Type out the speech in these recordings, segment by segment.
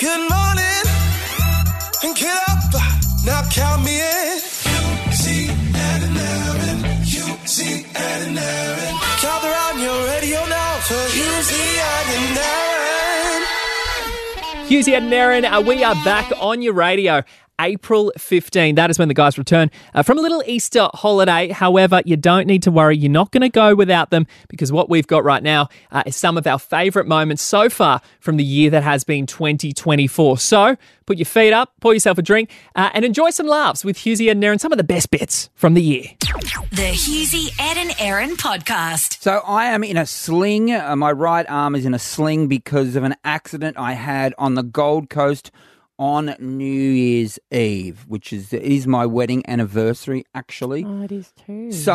Good morning, and get up, now count me in. Husey and Aaron, Husey and Aaron. Gather on your radio now for Husey and Aaron. Husey and Aaron, we are back on your radio. April 15. That is when the guys return from a little Easter holiday. However, you don't need to worry. You're not going to go without them, because what we've got right now is some of our favourite moments so far from the year that has been 2024. So put your feet up, pour yourself a drink, and enjoy some laughs with Husey and Aaron, some of the best bits from the year. The Husey, Ed and Aaron podcast. So I am in a sling. My right arm is in a sling because of an accident I had on the Gold Coast on New Year's Eve, which is my wedding anniversary, actually. Oh, it is too. So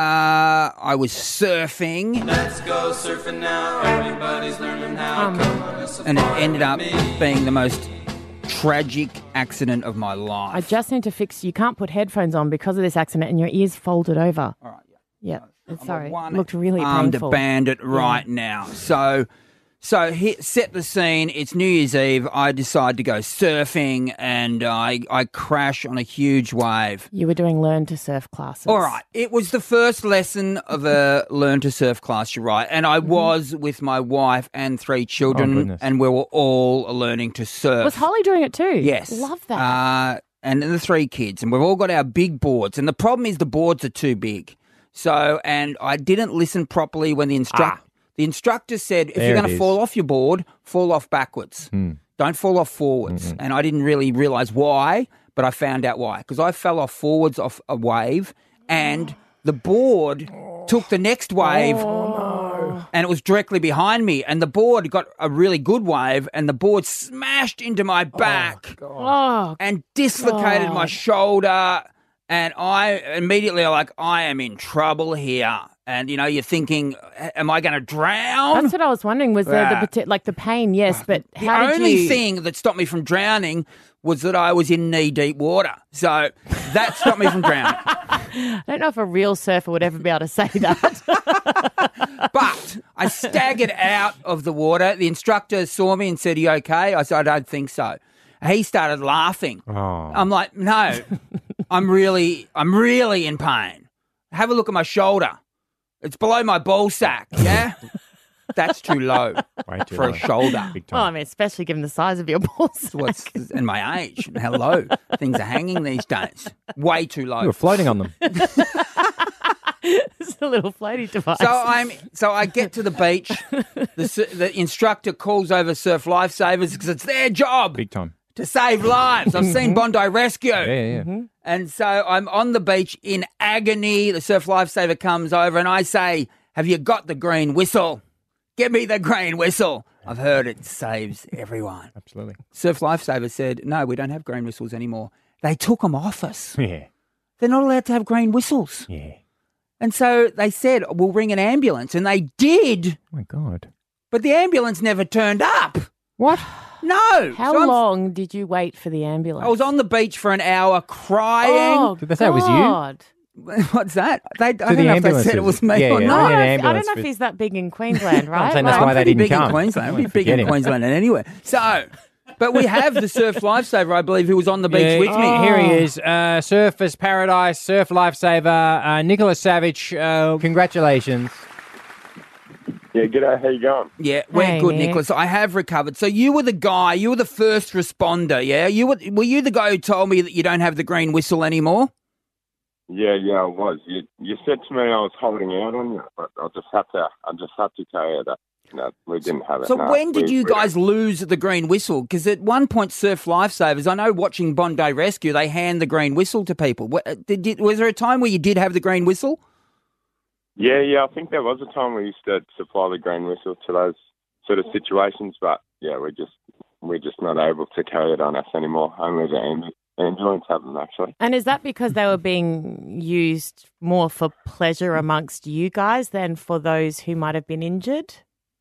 I was surfing. Let's go surfing now. Everybody's learning how. And it ended up being the most tragic accident of my life. I just need to fix. You can't put headphones on because of this accident, and your ears folded over. All right, yeah. I'm Sorry, a looked really armed painful. bandit right now. So set the scene. It's New Year's Eve. I decide to go surfing, and I crash on a huge wave. You were doing learn to surf classes. All right. It was the first lesson of a learn to surf class, you're right. And I was with my wife and 3 children, and we were all learning to surf. Was Holly doing it too? Yes. Love that. And the 3 kids. And we've all got our big boards. And the problem is the boards are too big. So, and I didn't listen properly when the instructor said, if you're going to fall off your board, fall off backwards. Don't fall off forwards. And I didn't really realise why, but I found out why. Because I fell off forwards off a wave, and the board took the next wave, and it was directly behind me. And the board got a really good wave, and the board smashed into my back and dislocated my shoulder. And I immediately I am in trouble here. And, you know, you're thinking, am I going to drown? That's what I was wondering. Was there the pain? Yes, but how did you... The only thing that stopped me from drowning was that I was in knee-deep water. So that stopped me from drowning. I don't know if a real surfer would ever be able to say that. But I staggered out of the water. The instructor saw me and said, "Are you okay?" I said, "I don't think so." He started laughing. I'm like, "No, I'm really in pain. Have a look at my shoulder. It's below my ball sack, yeah?" That's too low for a shoulder. Big Well, I time. mean, especially given the size of your balls. And my age and how low things are hanging these days. Way too low. You were floating on them. It's a little floaty device. So I get to the beach. The instructor calls over surf lifesavers because it's their job Big time. to save lives. I've seen Bondi Rescue. Yeah. And so I'm on the beach in agony. The surf lifesaver comes over and I say, "Have you got the green whistle? Give me the green whistle." I've heard it saves everyone. Absolutely. Surf lifesaver said, "No, we don't have green whistles anymore." They took them off us. Yeah. They're not allowed to have green whistles. Yeah. And so they said, "We'll ring an ambulance." And they did. Oh, my God. But the ambulance never turned up. What? No. How So long did you wait for the ambulance? I was on the beach for an hour crying. Oh, Did they say it was you? God. What's that? I don't the know if they ambulance said it was me yeah, or yeah. not. Ring an I ambulance don't know if with- he's that big in Queensland, right? saying that's Like- why they Pretty didn't big come. in Queensland. Don't Pretty big forget in him. Queensland and anywhere. So, but we have the surf lifesaver, I believe, who was on the beach with me. Here he is. Surfers Paradise, Surf Lifesaver, Nicholas Savage. Congratulations. Yeah, g'day, how you going? Yeah, we're Hey, good, Nick. Nicholas. I have recovered. So you were the guy, you were the first responder, yeah? Were you the guy who told me that you don't have the green whistle anymore? Yeah, I was. You said to me I was holding out on you, but I just had to tell you that we didn't have it. So no. when did We- you we- guys lose the green whistle? Because at one point, Surf Lifesavers, I know watching Bondi Rescue, they hand the green whistle to people. Was there a time where you did have the green whistle? Yeah, I think there was a time we used to supply the green whistle to those sort of situations, but yeah, we're just not able to carry it on us anymore. Only the ambulance have them, actually. And is that because they were being used more for pleasure amongst you guys than for those who might have been injured?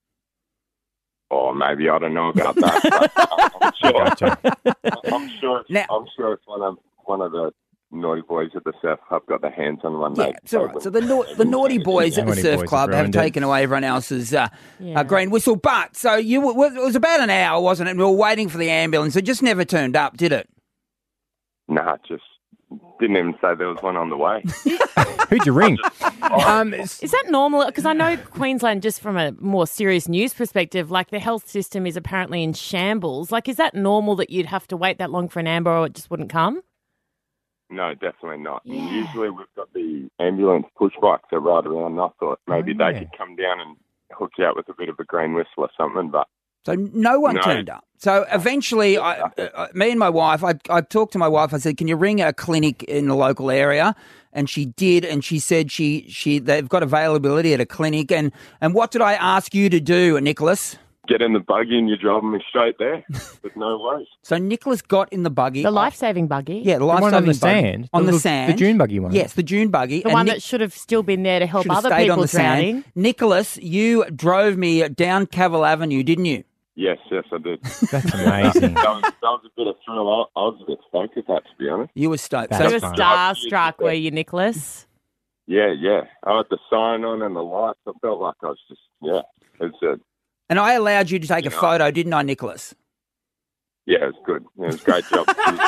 Or maybe I don't know about that. But I'm sure. Gotcha. I'm sure. Now- I'm sure it's one of the naughty boys at the surf club got their hands on one. Yeah, it's all right. So the naughty boys at the Naughty surf boys club have have ruined it. taken away everyone else's green whistle. But so it was about an hour, wasn't it? And we were waiting for the ambulance. It just never turned up, did it? Nah, just didn't even say there was one on the way. Who'd you ring? Is that normal? Because I know Queensland, just from a more serious news perspective, like the health system is apparently in shambles. Like, is that normal that you'd have to wait that long for an amber or it just wouldn't come? No, definitely not. Yeah. Usually we've got the ambulance push bikes that ride around. I thought maybe they could come down and hook you out with a bit of a green whistle or something, but... So no one turned up. So eventually, me and my wife, I talked to my wife. I said, "Can you ring a clinic in the local area?" And she did, and she said they've got availability at a clinic. And what did I ask you to do, Nicholas? Get in the buggy and you're driving me straight there with no worries. So Nicholas got in the buggy. The life-saving buggy? Yeah, the one life-saving on the buggy. sand. On the sand. The dune buggy one. Yes, the dune buggy. The one that should have still been there to help should have other stayed on people the sand. drowning. Nicholas, you drove me down Cavill Avenue, didn't you? Yes, I did. That's amazing. that was a bit of thrill. I was a bit stoked with that, to be honest. You were stoked. That's You were fine. starstruck, were you, Nicholas? Yeah. I had the sign on and the lights. I felt like I was just, it's a... And I allowed you to take a photo, didn't I, Nicholas? Yeah, it was good. It was a great job.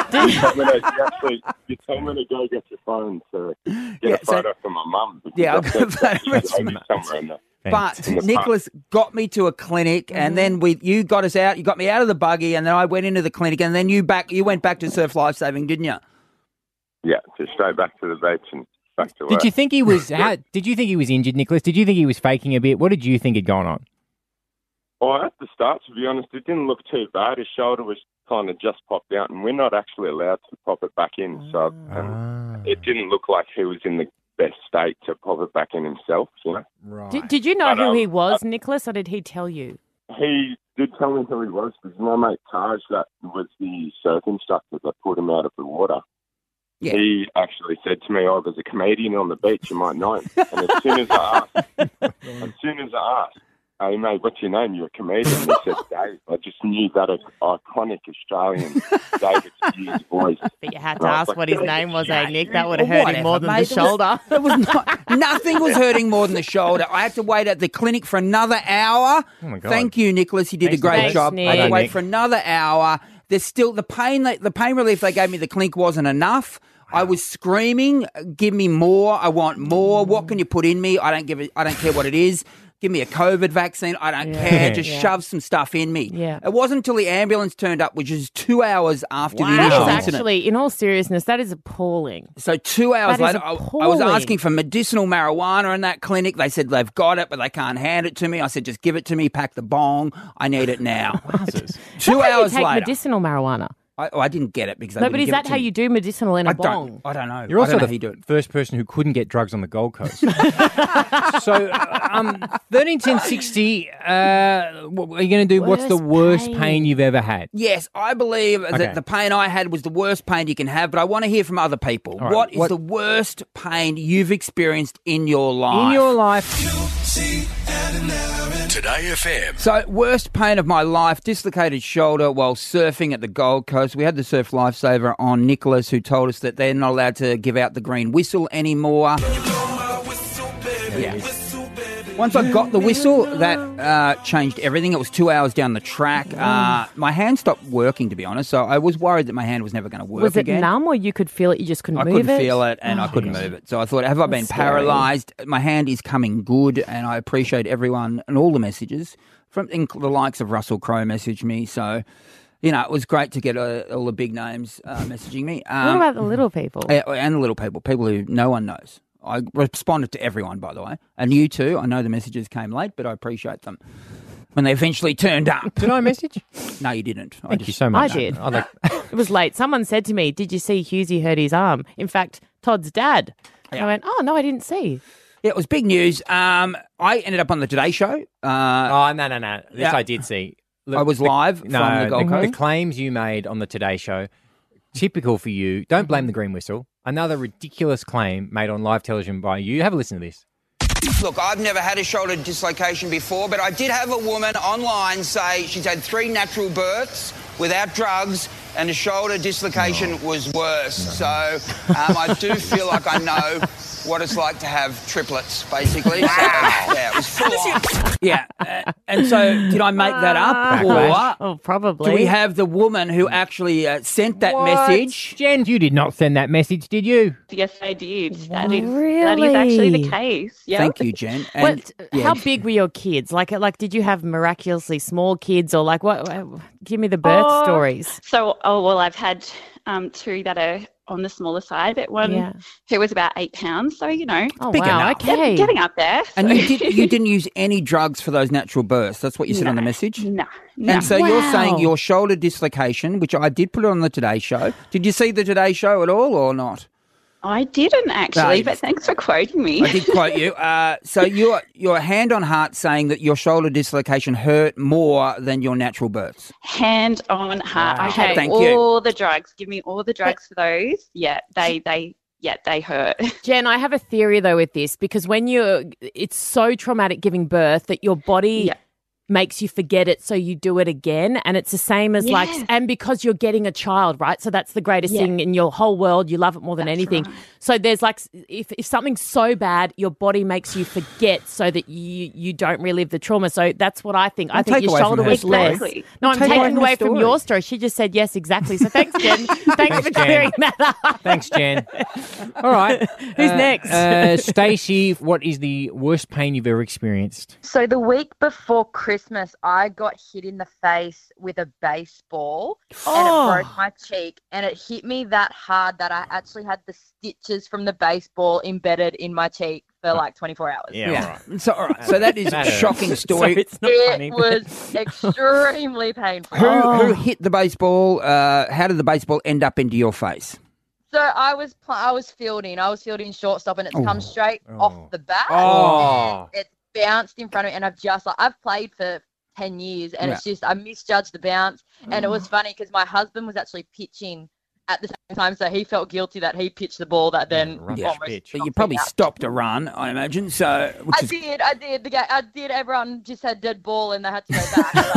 You told me to go get your phone to get a photo from my mum. Yeah, I'll go somewhere in there. But Nicholas got me to a clinic, and then you got us out. You got me out of the buggy, and then I went into the clinic, and then you went back to Surf Lifesaving, didn't you? Yeah, just straight back to the beach and back to work. Did you think he was? Did you think he was injured, Nicholas? Did you think he was faking a bit? What did you think had gone on? Well, at the start, to be honest, it didn't look too bad. His shoulder was kind of just popped out, and we're not actually allowed to pop it back in. So it didn't look like he was in the best state to pop it back in himself, you know. Right. Did you know who he was, Nicholas, or did he tell you? He did tell me who he was, because my mate Taj, that was the surf instructor that put him out of the water. Yeah. He actually said to me, there's a comedian on the beach, you might know him. And as soon as I asked, hey, mate, what's your name? You're a comedian. He said, Dave. I just knew that iconic Australian David Hughes voice. But you had to ask what his name was, Nick? That would have hurt him more than the shoulder. Nothing was hurting more than the shoulder. I had to wait at the clinic for another hour. Oh, my God. Thank you, Nicholas. You did a great job. Nick. I had to wait for another hour. There's still the pain relief they gave me at the clinic wasn't enough. I was screaming, give me more. I want more. What can you put in me? I don't care what it is. Give me a COVID vaccine. I don't care. Just shove some stuff in me. Yeah. It wasn't until the ambulance turned up, which is 2 hours after the That initial is incident. actually, in all seriousness, that is appalling. So 2 hours That is later, I was appalling. asking for medicinal marijuana in that clinic. They said they've got it, but they can't hand it to me. I said, just give it to me, pack the bong. I need it now. 2 hours you take later. medicinal marijuana. I didn't get it because No, but is that how you do medicinal in a bong? I don't know. You're also I don't know how you do the it. first person who couldn't get drugs on the Gold Coast. So, 131060, what are you going to do? What's the worst pain you've ever had? Yes, I believe that the pain I had was the worst pain you can have, but I want to hear from other people. All right, What is the worst pain you've experienced in your life? In your life. Today FM. So, worst pain of my life, dislocated shoulder while surfing at the Gold Coast. We had the Surf Lifesaver on, Nicholas, who told us that they're not allowed to give out the green whistle anymore. Yeah. Once I got the whistle, that changed everything. It was 2 hours down the track. My hand stopped working, to be honest, so I was worried that my hand was never going to work Was it again. numb or you could feel it, you just couldn't I move it? couldn't feel it and I couldn't move it. So I thought, have I been paralysed? My hand is coming good, and I appreciate everyone and all the messages. From the likes of Russell Crowe messaged me, so... You know, it was great to get all the big names messaging me. What about the little people? And the little people who no one knows. I responded to everyone, by the way. And you too. I know the messages came late, but I appreciate them when they eventually turned up. Did I message? No, you didn't. Thank you so much. I did. Like... It was late. Someone said to me, did you see Hughesy hurt his arm? In fact, Todd's dad. Yeah. I went, oh, no, I didn't see. Yeah, it was big news. I ended up on the Today Show. No. This I did see. Look, I was live from the Gold Coast. The claims you made on the Today Show, typical for you. Don't blame the green whistle. Another ridiculous claim made on live television by you. Have a listen to this. Look, I've never had a shoulder dislocation before, but I did have a woman online say she's had 3 natural births without drugs and the shoulder dislocation was worse. So I do feel like I know what it's like to have triplets, basically. So, yeah, it was full on. Yeah. And so did I make that up? Or Oh, probably. do we have the woman who actually sent that message? Jen, you did not send that message, did you? Yes, I did. That Really? is actually the case. Yeah. Thank you, Jen. And, How big were your kids? Like, did you have miraculously small kids, or like what? Give me the birth stories. So, I've had two that are on the smaller side. One who was about 8 pounds. So, Oh, big wow. enough. Okay. getting up there. And you didn't use any drugs for those natural births. That's what you said on the message? No. And so you're saying Wow. your shoulder dislocation, which I did put on the Today Show. Did you see the Today Show at all or not? I didn't actually, No. but thanks for quoting me. I did quote you. So you're hand on heart saying that your shoulder dislocation hurt more than your natural births. Hand on heart. I had Thank you. all the drugs. Give me all the drugs for those. Yeah, they hurt. Jen, I have a theory though with this, because when it's so traumatic giving birth that your body makes you forget it, so you do it again, and it's the same as and because you're getting a child, right? So that's the greatest thing in your whole world. You love it more than anything. Right. So there's like, if something's so bad, your body makes you forget so that you don't relive the trauma. So that's what I think. I think take your away from shoulder her was story. less. Exactly. No, I'm Take away taking from away the from story. your story. She just said yes, exactly. So thanks, Jen. Thanks for Jen. clearing that up. Thanks, Jen. All right. Who's next? Stacey, what is the worst pain you've ever experienced? So the week before Christmas, I got hit in the face with a baseball and it broke my cheek, and it hit me that hard that I actually had the stitches from the baseball embedded in my cheek for like 24 hours. Yeah. All right. So, all right. So that is a That hurts. shocking story. So it's not It funny. was extremely painful. Who hit the baseball? How did the baseball end up into your face? So I was fielding. I was fielding shortstop, and it's come straight off the bat. Oh. It's bounced in front of me, and I've played for 10 years, and it's just I misjudged the bounce, and it was funny because my husband was actually pitching at the same time, so he felt guilty that he pitched the ball that then rubbish almost pitch. But knocked you me probably out. stopped a run, I imagine. So, which I is did. I did. Everyone just had dead ball, and they had to go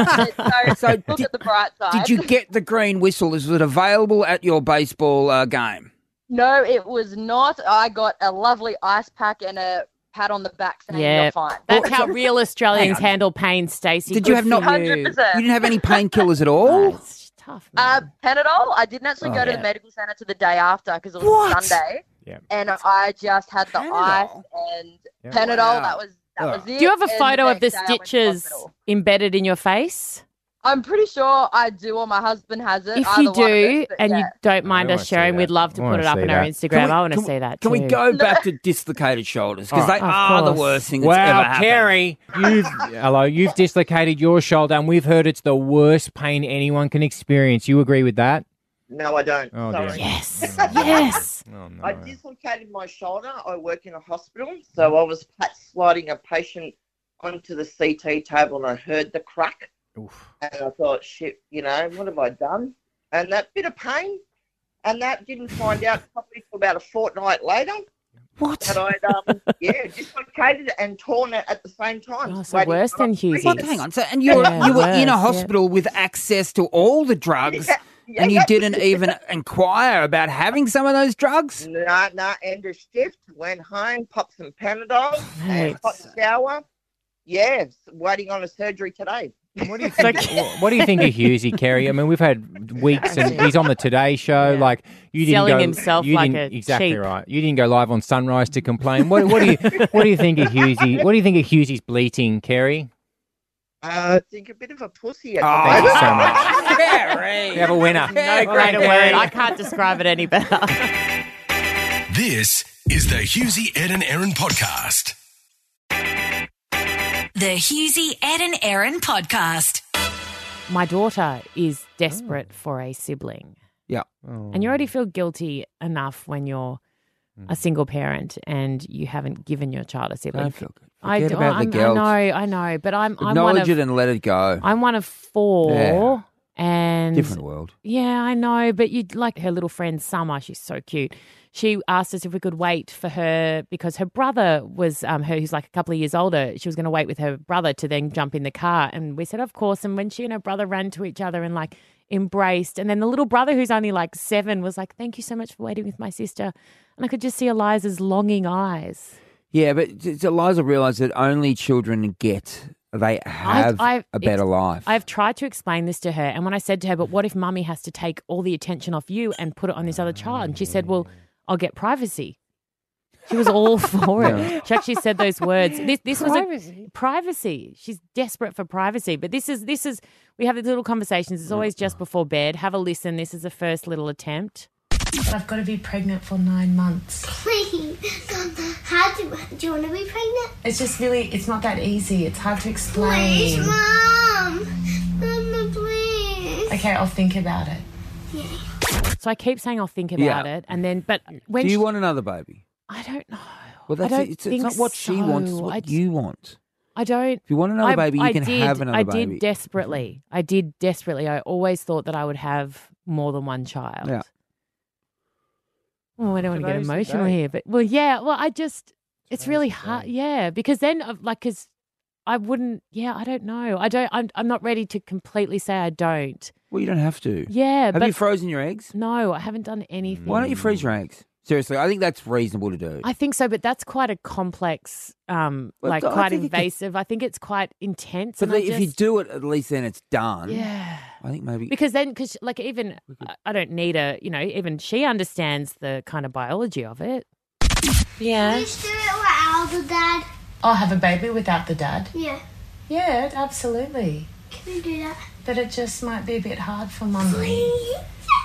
back. So look at the bright side. Did you get the green whistle? Is it available at your baseball game? No, it was not. I got a lovely ice pack and a pat on the back saying you're fine. That's how real Australians Hang on. handle pain, Stacey. Did you Good have for not- you. 100%. You didn't have any painkillers at Oh, all? it's tough, man. Panadol. I didn't actually go to the medical centre to the day after because it was Sunday. Yeah. And I just had the ice and Panadol. Wow. That was it. Do you have a And photo of the next day I went to stitches hospital. embedded in your face? I'm pretty sure I do, or my husband has it. If either you one of do, us, but and yeah. you don't mind I us wanna see sharing, that. we'd love to I put wanna it up see on our that. Instagram. I want to see that Can we too. go back to dislocated shoulders? Because they Of are the course. worst thing that's ever Wow, happened. Kerry, you've dislocated your shoulder, and we've heard it's the worst pain anyone can experience. You agree with that? No, I don't. Oh, Sorry. dear. Yes, yes. Oh, no. I dislocated my shoulder. I work in a hospital, so I was sliding a patient onto the CT table, and I heard the crack. Oof. And I thought, shit, what have I done? And that bit of pain, and that didn't find out probably for about a fortnight later. What? That I'd, dislocated it and torn it at the same time. Oh, so Waiting worse for than operation. Hughes. What? Hang on. So, and you were in worse, a hospital with access to all the drugs, and you didn't even inquire about having some of those drugs? Nah, end of shift, went home, popped some Panadol, Mate. hot shower. Yeah, waiting on a surgery today. What do you think? What do you think of Hughesy, Kerry? I mean, we've had weeks, and he's on the Today Show. Yeah. Like you didn't Selling go, himself you like didn't- a exactly sheep. right. You didn't go live on Sunrise to complain. What do you think of Hughesy? What do you think of Hughesy's bleating, Kerry? I think a bit of a pussy at the Thank you moment. so much. Kerry. We have a winner. No greater word. I can't describe it any better. This is the Husey, Ed and Aaron podcast. The Husey, Ed and Aaron podcast. My daughter is desperate for a sibling. Yeah. And you already feel guilty enough when you're a single parent and you haven't given your child a sibling. Don't feel good. Forget about the I guilt. know, but I'm one Acknowledge of it and let it go. I'm one of four, Yeah. and Different world. Yeah, I know, but you like her little friend Summer. She's so cute. She asked us if we could wait for her because her brother was who's like a couple of years older. She was going to wait with her brother to then jump in the car, and we said of course. And when she and her brother ran to each other and like embraced. And then the little brother, who's only like 7, was like, "Thank you so much for waiting with my sister." And I could just see Eliza's longing eyes. Yeah, but Eliza realised that only children have a better life. I've tried to explain this to her, and when I said to her, "But what if Mummy has to take all the attention off you and put it on this other child?" And she said, "Well, I'll get privacy." She was all for it. She actually said those words. This was privacy. She's desperate for privacy. But this is we have these little conversations. It's always just before bed. Have a listen. This is the first little attempt. I've got to be pregnant for 9 months. Please, do you want to be pregnant? It's just really, it's not that easy. It's hard to explain. Please, Mum. Mama, please. Okay, I'll think about it. Yeah. So I keep saying I'll think about it, and then, but when do you want another baby? I don't know. Well, it's not what she wants. It's what you want. I don't. If you want another baby, you can have another baby. I did desperately. I always thought that I would have more than one child. Yeah. Oh, I don't want to get emotional here, but it's really hard. Yeah, because then because I wouldn't. Yeah, I don't know. I'm not ready to completely say I don't. Well, you don't have to. Yeah, have you frozen your eggs? No, I haven't done anything. Why don't you freeze your eggs? Seriously, I think that's reasonable to do. I think so, but that's quite a complex, quite invasive. I think it's quite intense. But if you do it, at least then it's done. Yeah. I think maybe. Because even, I don't need even she understands the kind of biology of it. Yeah. Can you do it without the dad? I'll have a baby without the dad. Yeah. Yeah, absolutely. Can we do that? But it just might be a bit hard for Mummy. Please.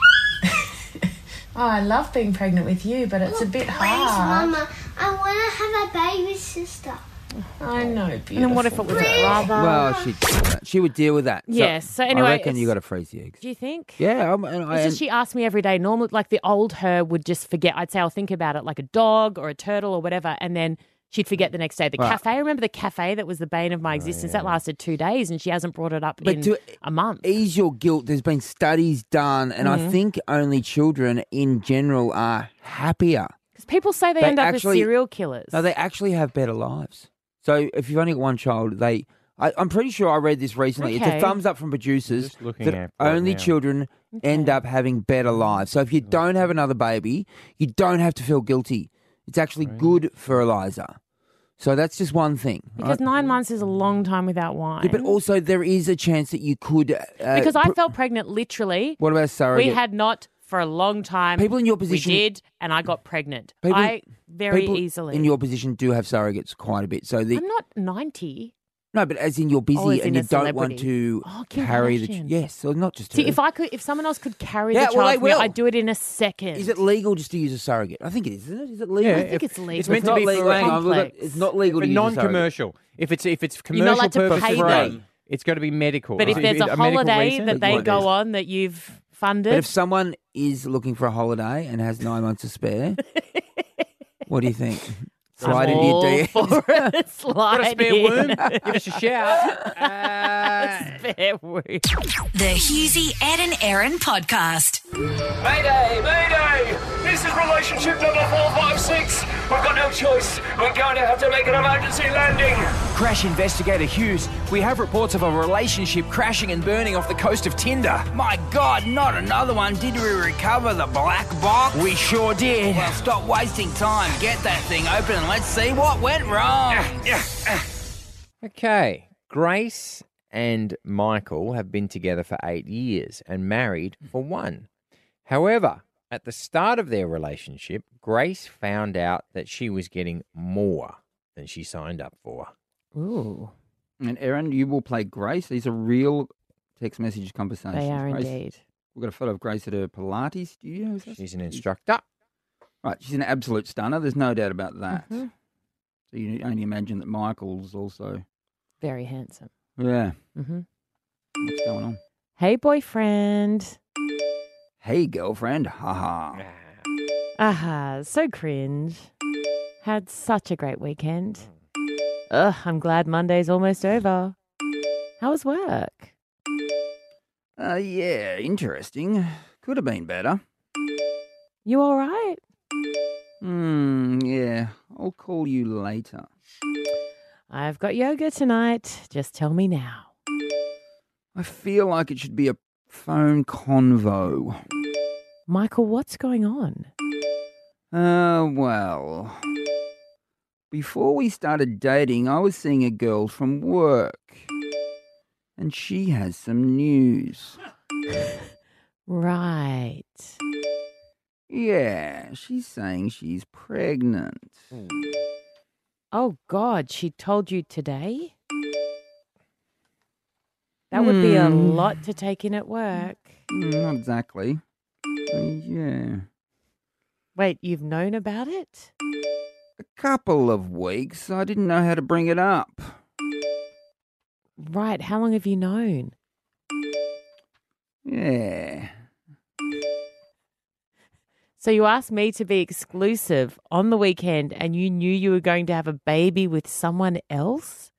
Oh, I love being pregnant with you, but it's a bit hard. Mama, I want to have a baby sister. I know, beautiful. And then what if it was a brother? Well, she would deal with that. Yes. So anyway, I reckon you got to freeze the eggs. Do you think? Yeah. She asked me every day. Normally, like the old her would just forget. I'd say I'll think about it, like a dog or a turtle or whatever, and then she'd forget the next day. The cafe, remember the cafe that was the bane of my existence? That lasted 2 days, and she hasn't brought it up in a month. Ease your guilt. There's been studies done, and I think only children in general are happier. Because people say they end up as serial killers. No, they actually have better lives. So if you've only got one child, I'm pretty sure I read this recently. Okay. It's a thumbs up from producers that only children end up having better lives. So if you don't have another baby, you don't have to feel guilty. It's actually good for Eliza. So that's just one thing. Because 9 months is a long time without wine. Yeah, but also there is a chance that you could... because I felt pregnant literally. What about a surrogate? We had not for a long time. People in your position... We did, and I got pregnant. People easily. in your position do have surrogates quite a bit. So I'm not 90. No, but as in you're busy and you don't want to carry the... Yes, so not just her. See, if someone else could carry the child for me, I'd do it in a second. Is it legal just to use a surrogate? I think it is, isn't it? Is it legal? Yeah, I think it's legal. It's meant to be legal. It's not legal to use non-commercial. If it's commercial you're not allowed to purpose pay them. it's got to be medical. But if there's a holiday that they go on that you've funded... But if someone is looking for a holiday and has 9 months to spare, what do you think? Slide into your DMs. Slide got a spare in. womb? Give us a shout. Spare womb. The Husey, Ed and Erin podcast. Mayday! Mayday! This is relationship number 456. We've got no choice. We're going to have to make an emergency landing. Crash investigator Hughes, we have reports of a relationship crashing and burning off the coast of Tinder. My God, not another one. Did we recover the black box? We sure did. Well, stop wasting time. Get that thing open and let's see what went wrong. Okay. Grace and Michael have been together for 8 years and married for 1. However, at the start of their relationship, Grace found out that she was getting more than she signed up for. Ooh. And Erin, you will play Grace. These are real text message conversations. They are Grace, indeed. We've got a photo of Grace at her Pilates studio. She's an instructor. Right, she's an absolute stunner. There's no doubt about that. Mm-hmm. So you only imagine that Michael's also... Very handsome. Yeah. Mm-hmm. What's going on? Hey, boyfriend. Hey, girlfriend. Haha. Aha, so cringe. Had such a great weekend. Ugh, I'm glad Monday's almost over. How was work? Yeah, interesting. Could have been better. You all right? Yeah. I'll call you later. I've got yoga tonight. Just tell me now. I feel like it should be a phone convo. Michael, what's going on? Well, before we started dating, I was seeing a girl from work, and she has some news. Right. Yeah, she's saying she's pregnant. Oh, God, she told you today? That would be a lot to take in at work. Not exactly. Yeah. Wait, you've known about it? A couple of weeks. I didn't know how to bring it up. Right, how long have you known? Yeah. So you asked me to be exclusive on the weekend and you knew you were going to have a baby with someone else?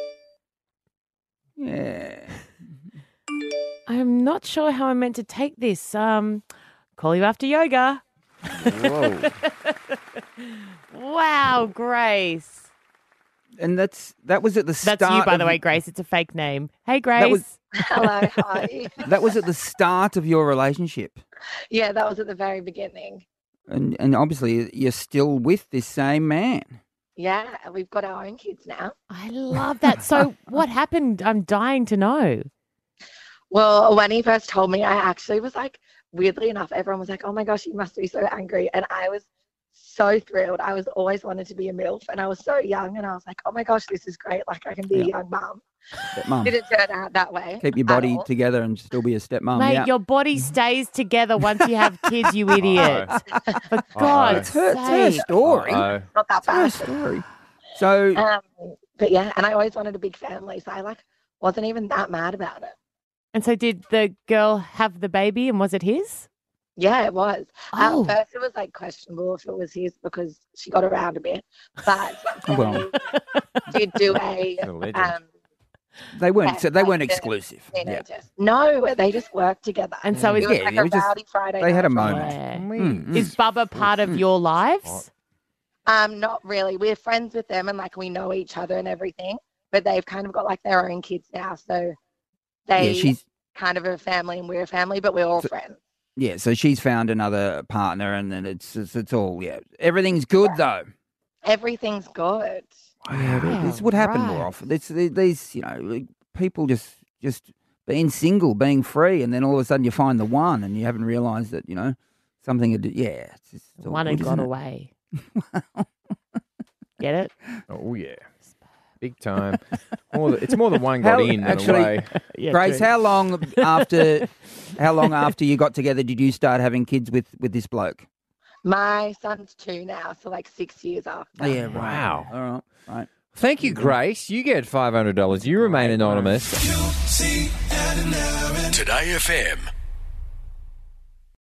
Yeah. I'm not sure how I'm meant to take this. Call you after yoga. Whoa. Wow, Grace. And that was at the start. That's you, by the way, Grace. It's a fake name. Hey, Grace. Hello, hi. That was at the start of your relationship. Yeah, that was at the very beginning. And obviously you're still with this same man. Yeah, we've got our own kids now. I love that. So what happened? I'm dying to know. Well, when he first told me, I actually was like, weirdly enough, everyone was like, oh my gosh, you must be so angry. And I was so thrilled. I was always wanted to be a MILF and I was so young and I was like, oh my gosh, this is great. Like I can be a young mum. Stepmom. Didn't turn out that way. Keep your body together and still be a stepmom. Mate, your body stays together once you have kids, you idiot. For God's sake. It's her story. Not that It's her bad. story. So, but yeah, and I always wanted a big family. So I wasn't even that mad about it. And so did the girl have the baby and was it his? Yeah, it was. Oh. At first, it was questionable if it was his because she got around a bit. But well, did do a they weren't exclusive. Yeah. No, they just worked together. And so it was yeah, like it a was just- rowdy Friday they had a night. moment. Is Bubba part of your lives? Not really. We're friends with them and we know each other and everything. But they've kind of got their own kids now, so they kind of a family and we're a family, but we're all friends. Yeah, so she's found another partner, and then it's all everything's good though. Everything's good. This would happen more often. These people just being single, being free, and then all of a sudden you find the one, and you haven't realised that something. It's just all One good, and got isn't it? away. Get it? Oh, yeah. Big time. It's more than one got in than away. Grace, how long after you got together did you start having kids with this bloke? My son's 2 now, so 6 years after. Oh, yeah, right. Wow. All right. Right. Thank you, Grace. You get $500. You remain anonymous. Today FM.